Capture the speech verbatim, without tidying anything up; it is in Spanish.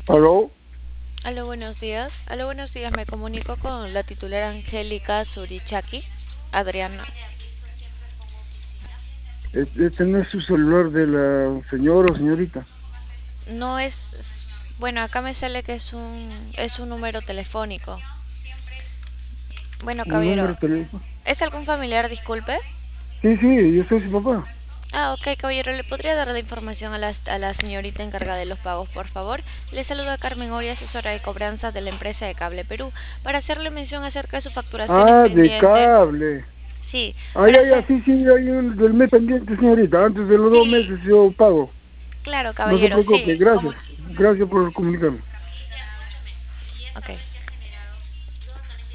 ¿Aló? Aló, buenos días. Aló, buenos días. Me comunico con la titular Angélica Surichaki. Adriana. Este este no es su celular de la señora o señorita. No es... Bueno, acá me sale que es un, es un número telefónico. Bueno, Un número caballero. de teléfono. ¿Es algún familiar, disculpe? Sí, sí, yo soy su papá. Ah, ok, caballero. ¿Le podría dar la información a la, a la señorita encargada de los pagos, por favor? Le saluda Carmen Ori, asesora de cobranza de la empresa de Cable Perú, para hacerle mención acerca de su facturación Ah, de pendiente. cable. Sí, Ah, para ya, ya, hacer... sí, sí, hay un del mes pendiente, señorita. Antes de los dos Sí, meses yo pago. claro, No se caballero, preocupe, sí. Como... gracias. Gracias por comunicarme. Ok.